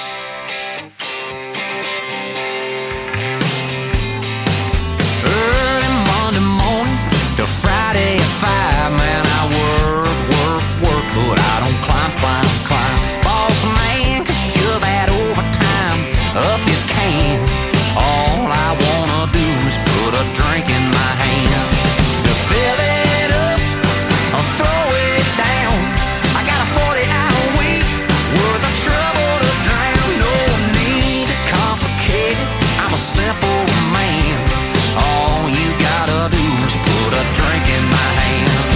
Early Monday morning to Friday at five, man, I work, work, work, but I don't climb, climb, climb. Boss man can shove that overtime up his can. All I wanna do is put a drink in my hand. To fill it up or throw it down, I got a forty-hour week worth of trouble to drown. No need to complicate it, I'm a simple man. All you gotta do is put a drink in my hand.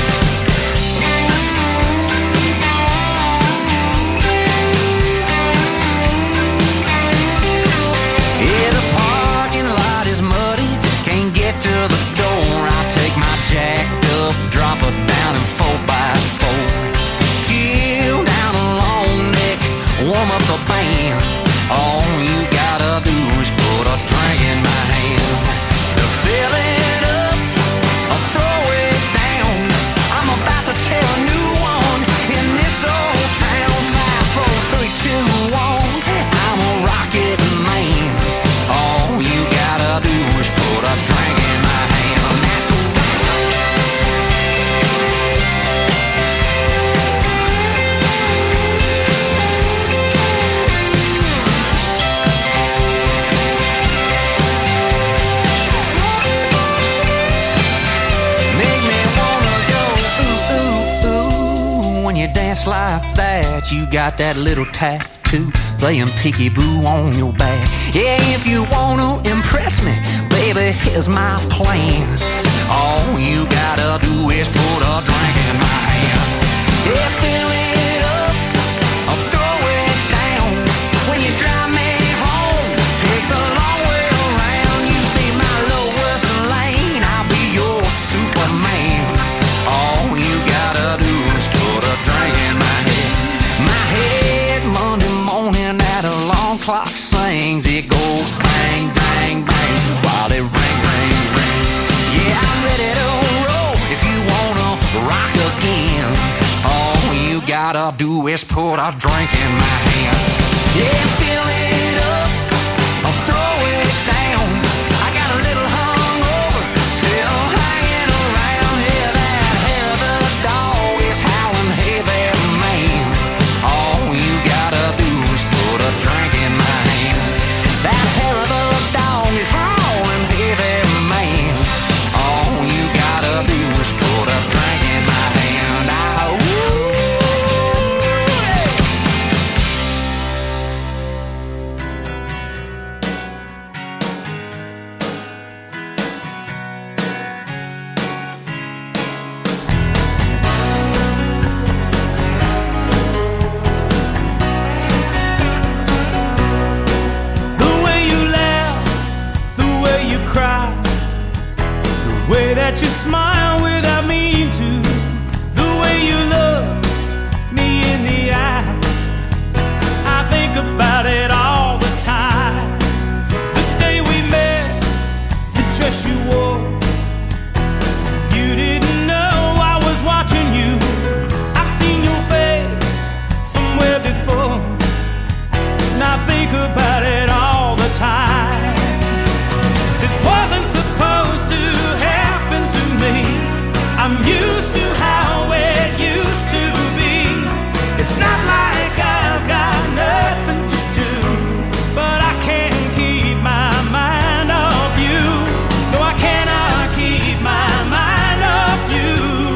Yeah, the parking lot is muddy, can't get to the door. I take my jacked up, drop it down in four by four. Chill down a long neck, warm up the band. All you gotta do is put a drink in my hand. To fill it up or throw it down, I'm about to tell a new one in this old town. Five, four, three, two, one, I'm a rocket man. All you gotta do is put a drink in my hand. And that's make me wanna go ooh, ooh, ooh. When you dance like that, you got that little tattoo playing peekaboo on your back. Yeah, if you wanna impress me, baby, here's my plan. All you gotta do is put a drink in my hand. Yeah, fill it up or throw it down. When you drive me home, take the long way around. You be my Lois Lane, I'll be your Superman. All you gotta do is put a drink in my head. My head Monday morning, that alarm clock sings. It goes bang, bang, bang, while it ring, ring, rings. Yeah, I'm ready to roll if you wanna rock again. All you gotta do is put a drink in my hand. Yeah, fill it up or throw it down. I got a little hungover, still hanging around. Yeah, that hair of the dog is howling, hey there, man. All you gotta do is put a drink in my hand. That hair of the dog is howling, hey there, man. All you gotta do is put a drink in my hand. Ah, ooh. The way you laugh, the way you cry, the way that you smile without meaning to, the way you look me in the eye, I think about it all the time. The day we met, the dress you wore, you didn't know I was watching you. I've seen your face somewhere before, and I think about it all the time. This wasn't supposed to happen to me. I'm used to how it used to be. It's not like I've got nothing to do, but I can't keep my mind off you. No, I cannot keep my mind off you.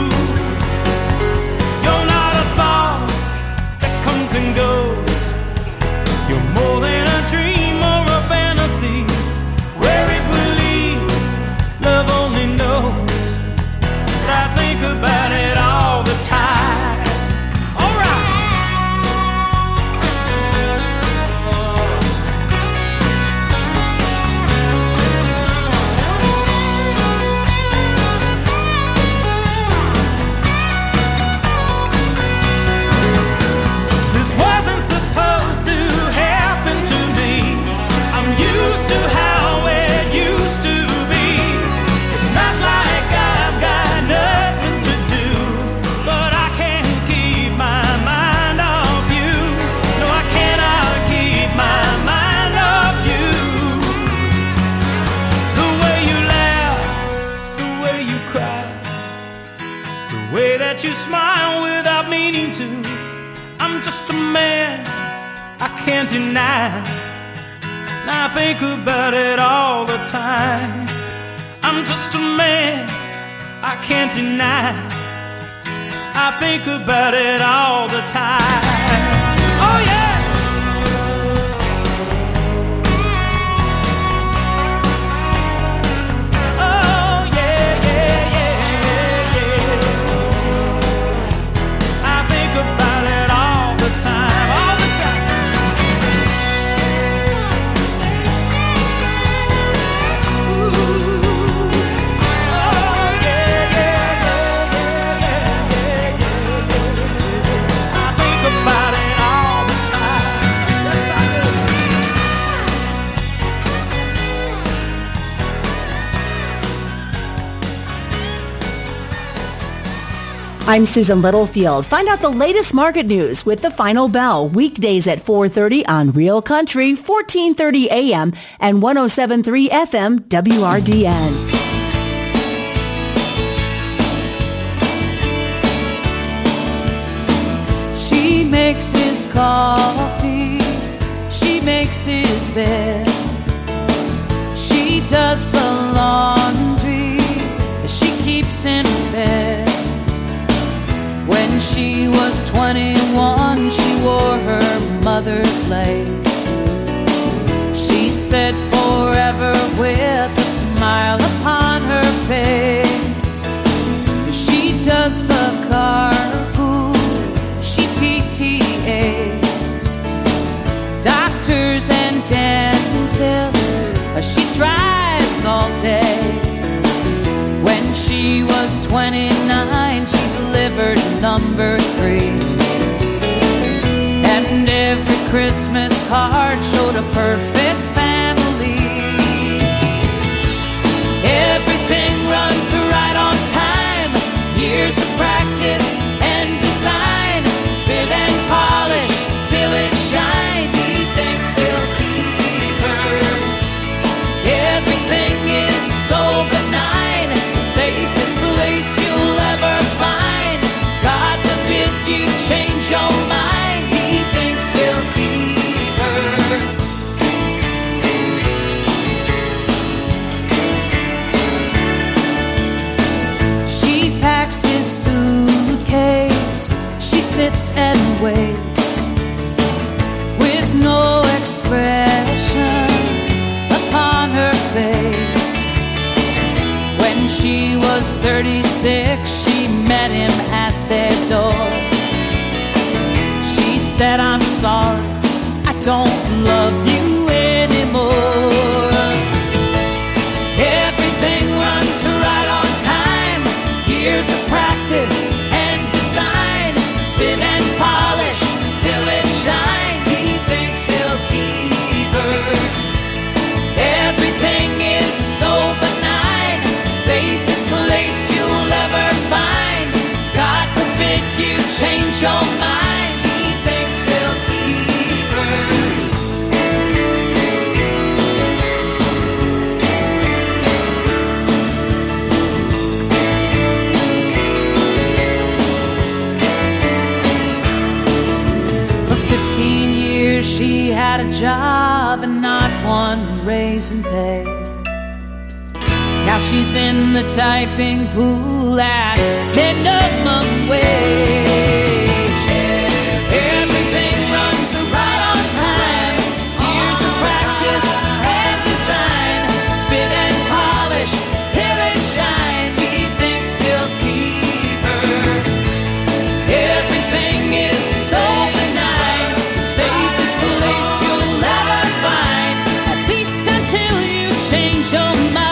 You're not a thought that comes and goes. You're more than a deny. I think about it all the time. I'm just a man, I can't deny. I think about it all the time. Oh yeah. I'm Susan Littlefield. Find out the latest market news with The Final Bell, weekdays at four thirty on Real Country, fourteen thirty A M and one oh seven point three F M W R D N. She makes his coffee, she makes his bed, she does the laundry, she keeps him fed. When she was twenty-one, she wore her mother's lace. She said forever with a smile upon her face. She does the carpool, she P T As, doctors and dentists, she drives all day. When she was twenty-nine, she delivered number three. And every Christmas card showed a perfect family. Everything runs right on time. Years of practice and design. Spit and polish till it shines. He thinks he'll keep her. Everything is so benign. The safest place you'll ever find. God forbid you change your mind. He thinks he'll keep her. She packs his suitcase. She sits and waits with no expression upon her face. When she was thirty-six, she met him at their door. She said, I'm sorry, I don't love you anymore. Everything runs right on time. Years of practice and design. Spin and polish till it shines. He thinks he'll keep her. Everything is so benign. Safest place you'll ever find. God forbid you change your mind. He thinks he'll keep her. For fifteen years she had a job and not one raise in pay. Now she's in the typing pool at minimum wage. Everything runs right on time. Years of practice and design. Spin and polish till it shines. He thinks he'll keep her. Everything is so benign. The safest place you'll ever find. At least until you change your mind.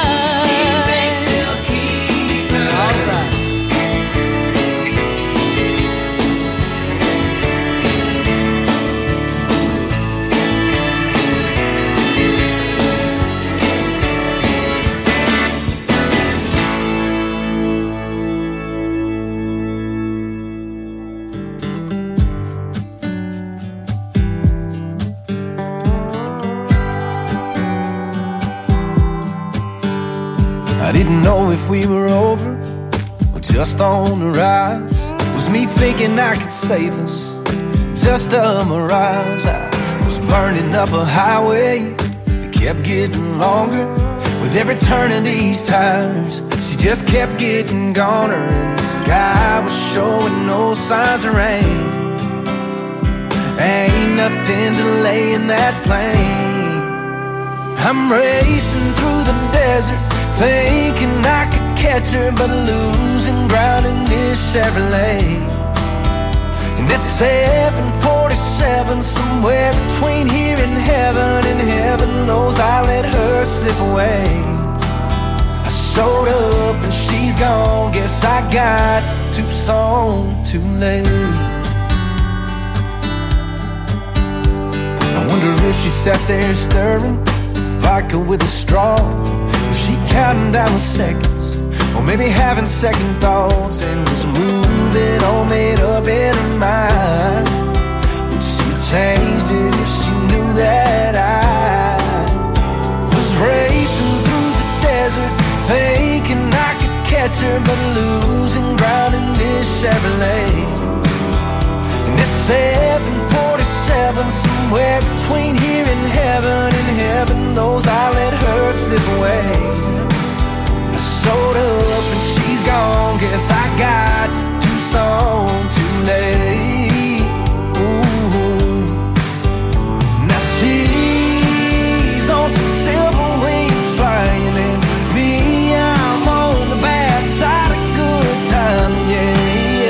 I didn't know if we were over or just on the rise. Was me thinking I could save us just a mirage? I was burning up a highway that kept getting longer. With every turn of these tires, she just kept getting goner, and the sky was showing no signs of rain. Ain't nothing delaying that plane. I'm racing through the desert, thinking I could catch her, but losing ground in this Chevrolet. And it's seven forty-seven, somewhere between here and heaven, and heaven knows I let her slip away. I showed up and she's gone, guess I got to Tucson too late. I wonder if she sat there stirring vodka with a straw. Was she counting down the seconds, or maybe having second thoughts, and was moving all made up in her mind? Would she have changed it if she knew that I was racing through the desert, thinking I could catch her, but losing ground in this Chevrolet? And it's seven forty-seven, somewhere between here and heaven, and heaven knows I let her slip away. I showed up and she's gone, guess I got to Tucson too late. Ooh. Now she's on some silver wings flying, and me, I'm on the bad side of good time, yeah,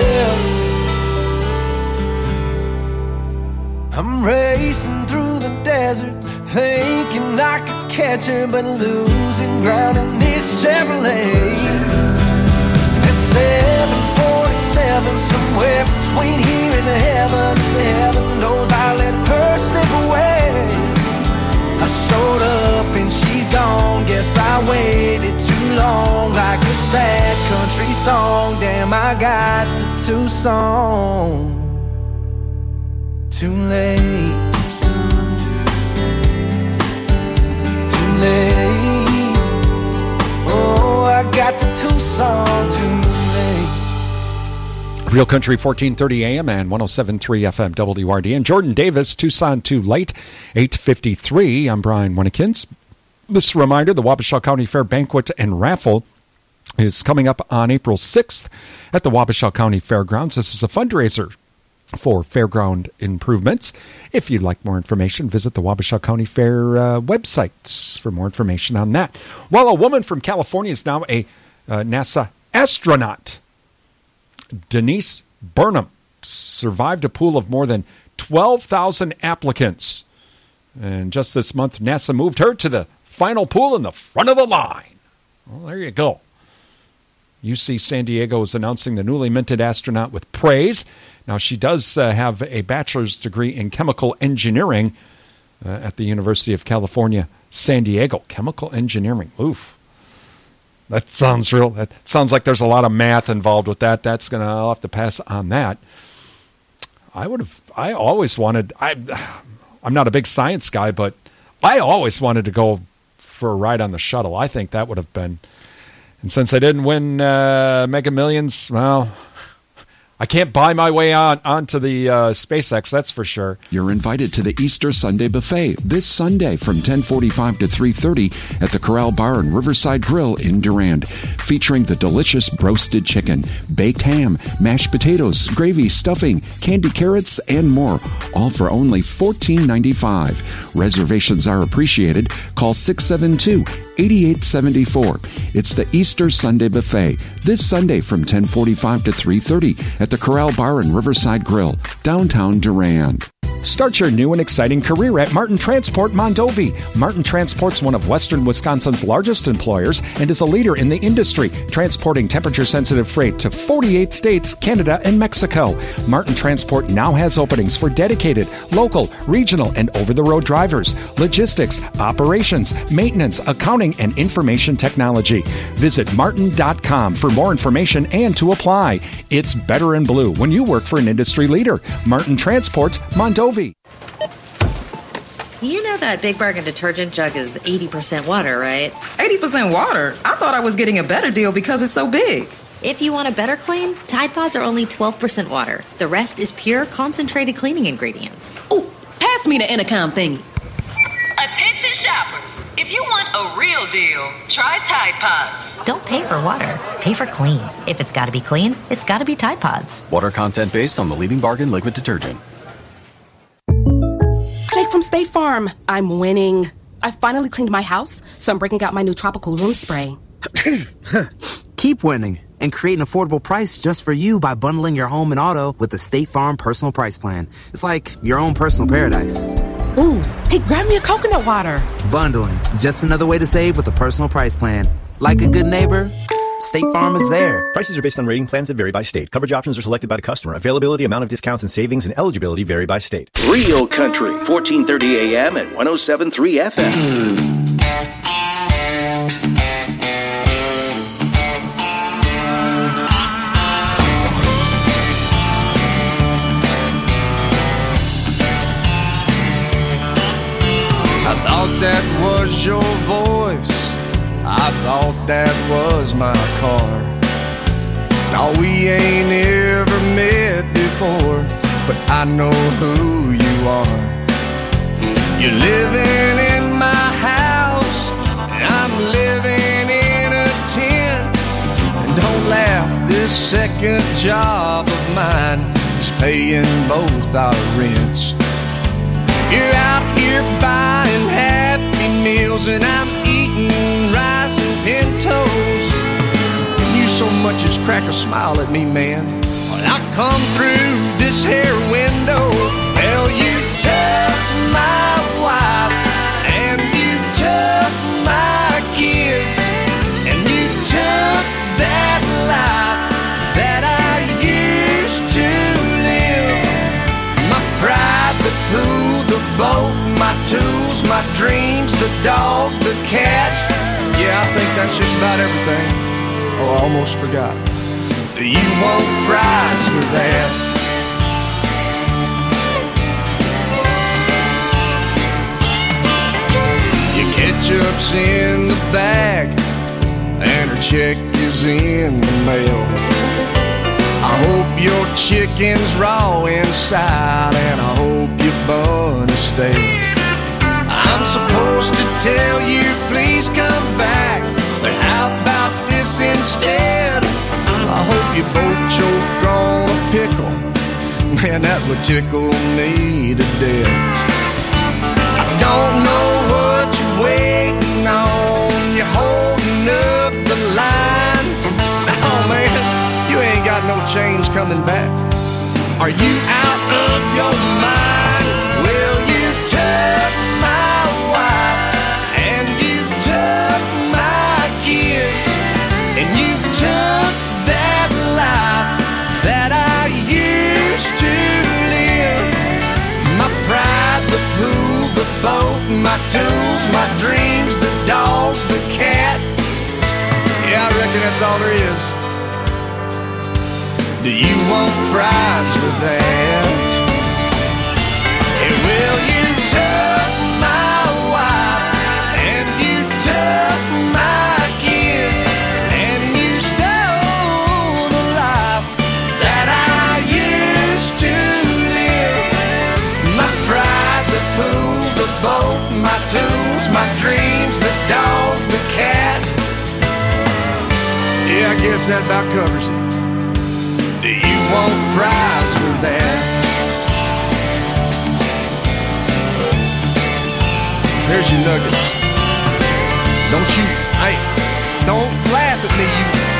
yeah. I'm racing through the desert, thinking I could catch her, but losing ground in this Chevrolet. It's seven forty-seven, somewhere between here and heaven, and heaven knows I let her slip away. I showed up and she's gone, guess I waited too long, like a sad country song. Damn, I got to Tucson too late. Oh, I got the Tucson too late. Real Country fourteen thirty A M and one oh seven point three F M W R D. And Jordan Davis, Tucson Too Late, eight fifty-three. I'm Brian Winnekins. This reminder, the Wabasha County Fair Banquet and Raffle is coming up on April sixth at the Wabasha County Fairgrounds. This is a fundraiser for fairground improvements. If you'd like more information, visit the Wabasha County Fair uh, website for more information on that. Well, a woman from California is now a uh, NASA astronaut. Denise Burnham survived a pool of more than twelve thousand applicants. And just this month, NASA moved her to the final pool in the front of the line. Well, there you go. U C San Diego is announcing the newly minted astronaut with praise. Now, she does uh, have a bachelor's degree in chemical engineering uh, at the University of California, San Diego. Chemical engineering. Oof. That sounds real. That sounds like there's a lot of math involved with that. That's going to, I'll have to pass on that. I would have, I always wanted, I, I'm not a big science guy, but I always wanted to go for a ride on the shuttle. I think that would have been, and since I didn't win uh, Mega Millions, well, I can't buy my way on onto the uh, SpaceX, that's for sure. You're invited to the Easter Sunday Buffet this Sunday from ten forty-five to three thirty at the Corral Bar and Riverside Grill in Durand, featuring the delicious roasted chicken, baked ham, mashed potatoes, gravy, stuffing, candy carrots, and more, all for only fourteen ninety-five. Reservations are appreciated. Call six seven two, eight eight seven four. It's the Easter Sunday Buffet this Sunday from ten forty-five to three thirty at the Corral Bar and Riverside Grill, downtown Durand. Start your new and exciting career at Martin Transport Mondovi. Martin Transport's one of Western Wisconsin's largest employers and is a leader in the industry, transporting temperature-sensitive freight to forty-eight states, Canada, and Mexico. Martin Transport now has openings for dedicated, local, regional, and over-the-road drivers, logistics, operations, maintenance, accounting, and information technology. Visit martin dot com for more information and to apply. It's better in blue when you work for an industry leader. Martin Transport Mondovi. You know that Big Bargain detergent jug is eighty percent water, right? eighty percent water? I thought I was getting a better deal because it's so big. If you want a better clean, Tide Pods are only twelve percent water. The rest is pure, concentrated cleaning ingredients. Ooh, pass Pass me the intercom thingy. Attention shoppers. If you want a real deal, try Tide Pods. Don't pay for water. Pay for clean. If it's got to be clean, it's got to be Tide Pods. Water content based on the leading bargain liquid detergent. Jake from State Farm. I'm winning. I finally cleaned my house, so I'm breaking out my new tropical room spray. Keep winning and create an affordable price just for you by bundling your home and auto with the State Farm Personal Price Plan. It's like your own personal paradise. Ooh, hey, grab me a coconut water. Bundling, just another way to save with a personal price plan. Like a good neighbor, State Farm is there. Prices are based on rating plans that vary by state. Coverage options are selected by the customer. Availability, amount of discounts and savings, and eligibility vary by state. Real Country, fourteen thirty A M and one oh seven point three F M. I thought that was your voice. I thought that was my car. Now we ain't ever met before, but I know who you are. You're living in my house, and I'm living in a tent. And don't laugh, this second job of mine is paying both our rents. You're out here buying Happy Meals, and I'm eating rice and pintos. And you so much as crack a smile at me, man. When I come through this hair window, well, you took my wife, and you took my kids, and you took that life that I used to live. My private pool, the boat, my tools, my dreams, the dog, the cat. Yeah, I think that's just about everything. Oh, I almost forgot. You want fries with that? Your ketchup's in the bag, and her check is in the mail. I hope your chicken's raw inside, and I hope your bun is stale. I'm supposed to tell you, please come back, but how about this instead? I hope you both choke on a pickle. Man, that would tickle me to death. I don't know what you're waiting on. You're holding up the line. Oh, man, you ain't got no change coming back. Are you out of your mind? Well, you took my wife, and you took my kids, and you took that life that I used to live. My pride, the pool, the boat, my tools, my dreams, the dog, the cat. Yeah, I reckon that's all there is. Do you want fries with that? And well, you took my wife, and you took my kids, and you stole the life that I used to live. My pride, the pool, the boat, my tools, my dreams, the dog, the cat. Yeah, I guess that about covers it. Do you want fries with that? Here's your nuggets. Don't you, hey, don't laugh at me, you